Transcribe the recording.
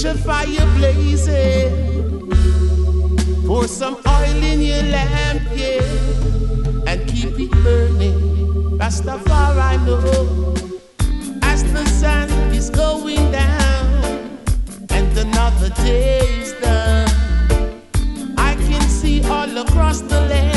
a fire blazing, pour some oil in your lamp, yeah, and keep it burning. Rastafari know, as the sun is going down and another day is done, I can see all across the land